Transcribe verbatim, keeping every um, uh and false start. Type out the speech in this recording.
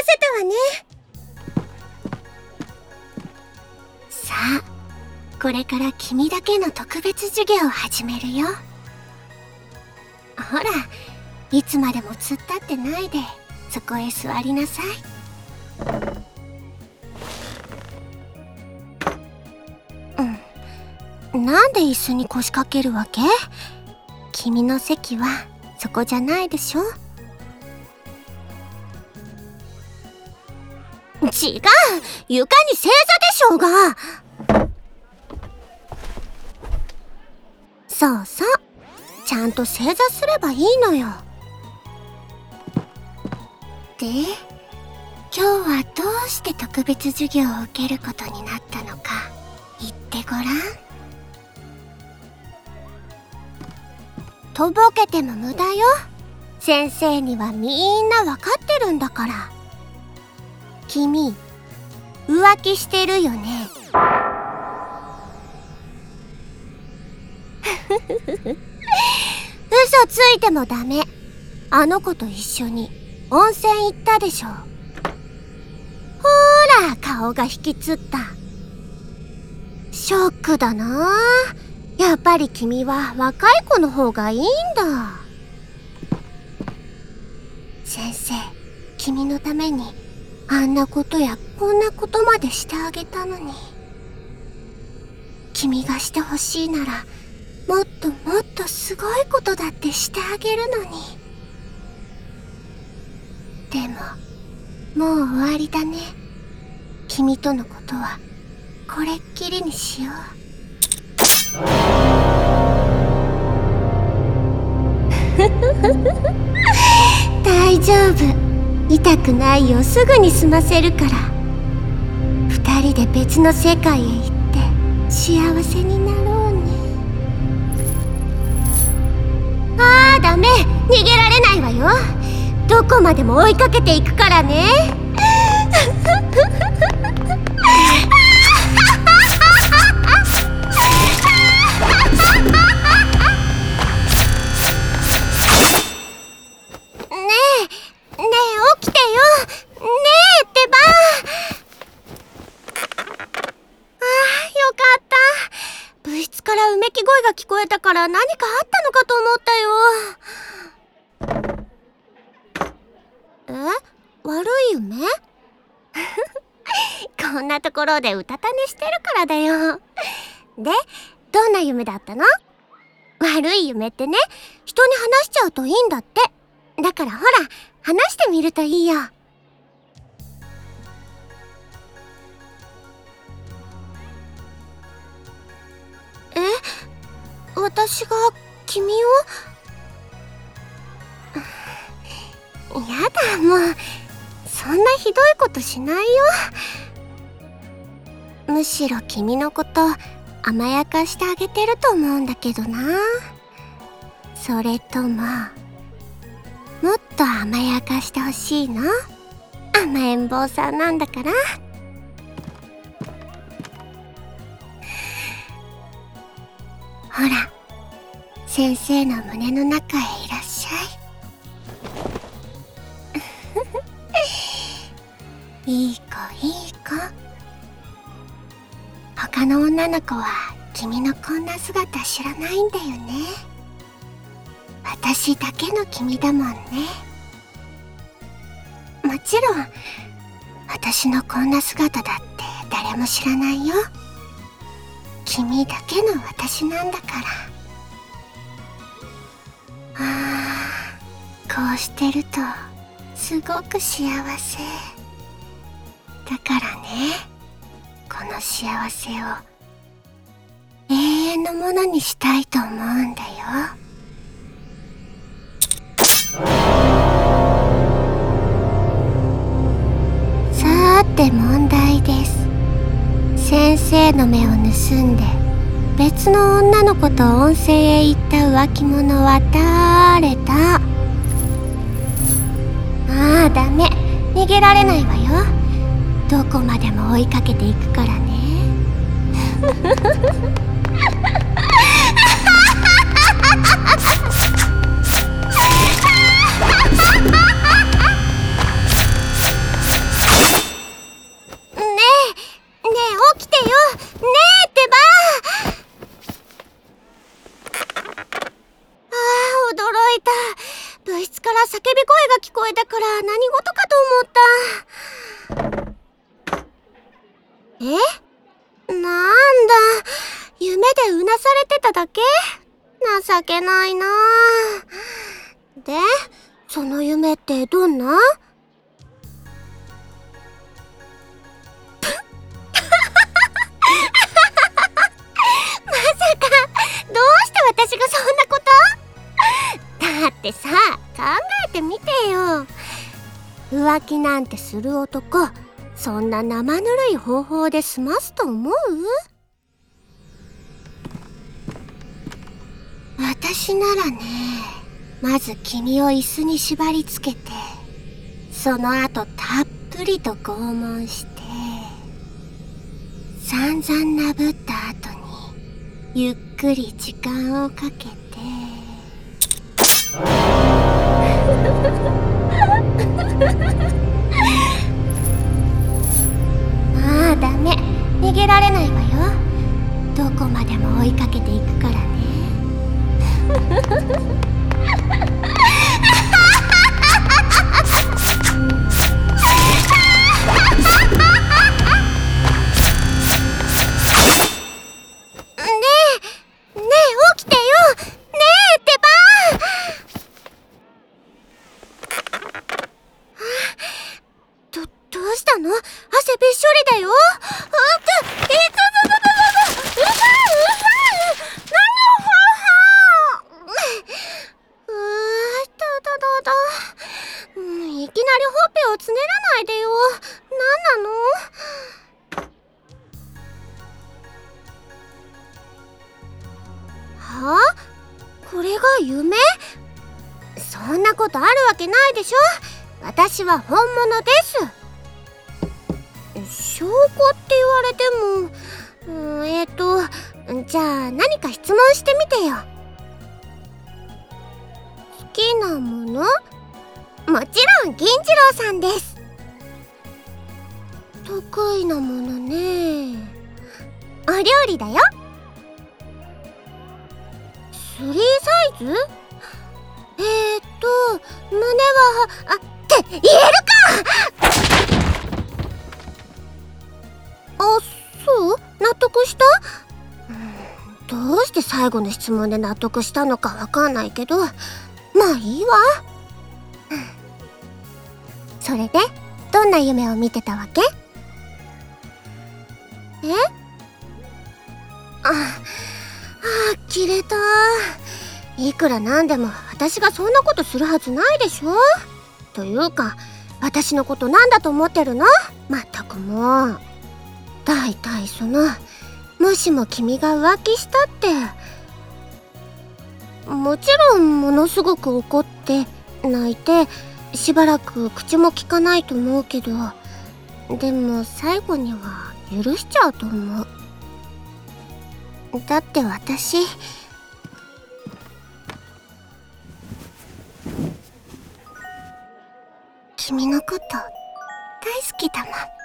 せたわね。 さあ、これから君だけの特別授業を始めるよ。ほら、いつまでも突っ立ってないでそこへ座りなさい。うん、なんで椅子に腰掛けるわけ？君の席はそこじゃないでしょ。違う、床に正座でしょうが。そうそう、ちゃんと正座すればいいのよ。で、今日はどうして特別授業を受けることになったのか言ってごらん。とぼけても無駄よ。先生にはみんなわかってるんだから。君、浮気してるよね。嘘ついてもダメ。あの子と一緒に温泉行ったでしょ。ほーら、顔が引きつった。ショックだな。やっぱり君は若い子の方がいいんだ。先生、君のためにあんなことやこんなことまでしてあげたのに。君がしてほしいならもっともっとすごいことだってしてあげるのに。でももう終わりだね。君とのことはこれっきりにしよう。大丈夫、痛くないよ。すぐに済ませるから。二人で別の世界へ行って幸せになろうね。あーダメ、逃げられないわよ。どこまでも追いかけていくからね。聞こえたから何かあったのかと思ったよ。え？悪い夢？こんなところでうたた寝してるからだよ。で、どんな夢だったの？悪い夢ってね、人に話しちゃうといいんだって。だからほら、話してみるといいよ。え？私が君を？やだ、もうそんなひどいことしないよ。むしろ君のこと甘やかしてあげてると思うんだけどな。それとももっと甘やかしてほしいの？甘えん坊さんなんだから。ほら、先生の胸の中へいらっしゃい。いい子いい子。他の女の子は君のこんな姿知らないんだよね。私だけの君だもんね。もちろん私のこんな姿だって誰も知らないよ。君だけの私なんだから。ああ、こうしてるとすごく幸せだからね。この幸せを永遠のものにしたいと思うんだよ。さーて問題です。先生の目を盗んで別の女の子と温泉へ行った浮気者は誰だ？ああ、ダメ、逃げられないわよ。どこまでも追いかけていくからね。 情けないな。で、その夢ってどんな？まさか、どうして私がそんなこと？だってさ、考えてみてよ。浮気なんてする男、そんな生ぬるい方法で済ますと思う？私ならね、まず君を椅子に縛り付けて、その後たっぷりと拷問して、散々なぶった後にゆっくり時間をかけてああ、ダメ、逃げられないわよ。どこまでも追いかけていくからね。汗びっしょりだよ。あっ、えっと、うさうさ何をうーただだだ、うん、いきなりほっぺをつねらないでよ。何なの？はあ？これが夢？そんなことあるわけないでしょ。私は本物です。証拠って言われても、うん、えっとじゃあ何か質問してみてよ。好きなもの？もちろん銀次郎さんです。得意なものね、お料理だよ。スリーサイズ？えー、っと胸はあって言えるか。あ、そう？納得した？うん、どうして最後の質問で納得したのかわかんないけど、まあいいわ。それでどんな夢を見てたわけ？え？あ、あ、切れた。いくらなんでも私がそんなことするはずないでしょ。というか私のことなんだと思ってるの？まったくもう。だいたいその、もしも君が浮気したって、もちろんものすごく怒って泣いてしばらく口も聞かないと思うけど、でも最後には許しちゃうと思う。だって私君のこと大好きだもん。